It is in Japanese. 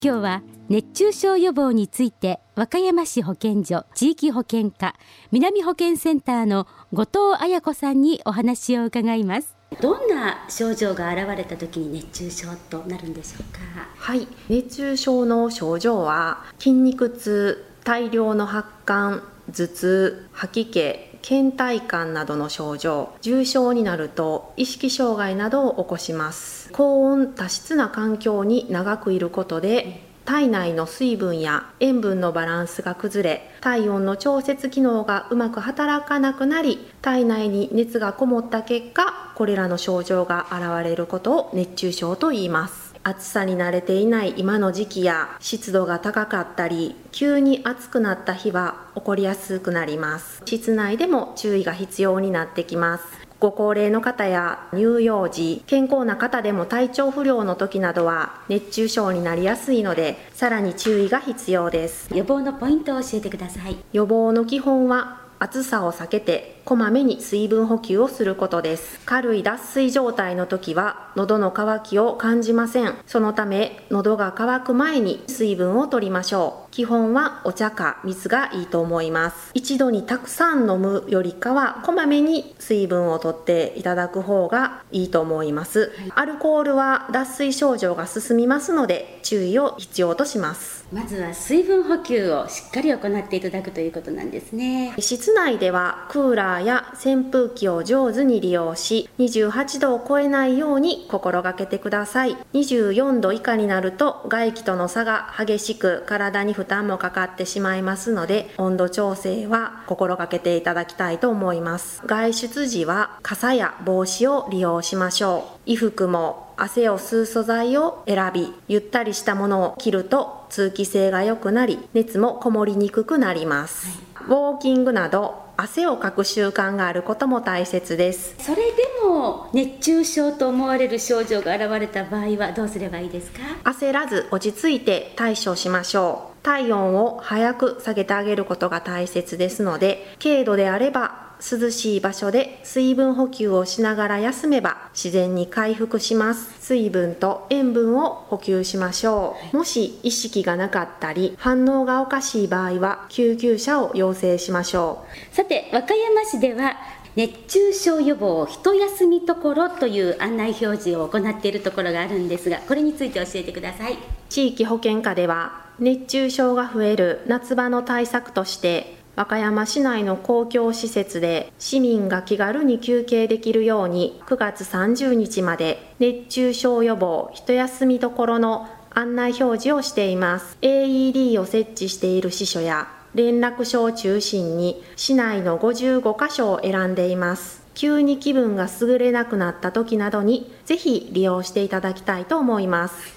今日は熱中症予防について和歌山市保健所地域保健課南保健センターの後藤彩子さんにお話を伺います。どんな症状が現れた時に熱中症となるんでしょうか？ はい、熱中症の症状は筋肉痛、大量の発汗、頭痛、吐き気、倦怠感などの症状、重症になると意識障害などを起こします。高温多湿な環境に長くいることで体内の水分や塩分のバランスが崩れ、体温の調節機能がうまく働かなくなり、体内に熱がこもった結果、これらの症状が現れることを熱中症と言います。暑さに慣れていない今の時期や湿度が高かったり、急に暑くなった日は起こりやすくなります。室内でも注意が必要になってきます。ご高齢の方や乳幼児、健康な方でも体調不良の時などは熱中症になりやすいので、さらに注意が必要です。 予防のポイントを教えてください。 予防の基本は暑さを避けてこまめに水分補給をすることです。軽い脱水状態の時は喉の渇きを感じません。そのため喉が渇く前に水分を取りましょう。基本はお茶か水がいいと思います。一度にたくさん飲むよりかはこまめに水分を取っていただく方がいいと思います。アルコールは脱水症状が進みますので注意を必要とします。 まずは水分補給をしっかり行っていただくということなんですね。 室内ではクーラーや扇風機を上手に利用し、28度を超えないように心がけてください。24度以下になると外気との差が激しく体に負担もかかってしまいますので、温度調整は心がけていただきたいと思います。外出時は傘や帽子を利用しましょう。衣服も汗を吸う素材を選び、ゆったりしたものを着ると通気性が良くなり、熱もこもりにくくなります。ウォーキングなど汗をかく習慣があることも大切です。 それでも熱中症と思われる症状が現れた場合はどうすればいいですか？ 焦らず落ち着いて対処しましょう。体温を早く下げてあげることが大切ですので、軽度であれば涼しい場所で水分補給をしながら休めば自然に回復します。水分と塩分を補給しましょう。もし意識がなかったり反応がおかしい場合は救急車を要請しましょう。さて、和歌山市では熱中症予防一休みところという案内表示を行っているところがあるんですが、これについて教えてください。 地域保健課では熱中症が増える夏場の対策として、和歌山市内の公共施設で市民が気軽に休憩できるように9月30日まで熱中症予防一休みところの案内表示をしています。 AED を設置している支所や連絡所を中心に市内の55カ所を選んでいます。急に気分が優れなくなった時などにぜひ利用していただきたいと思います。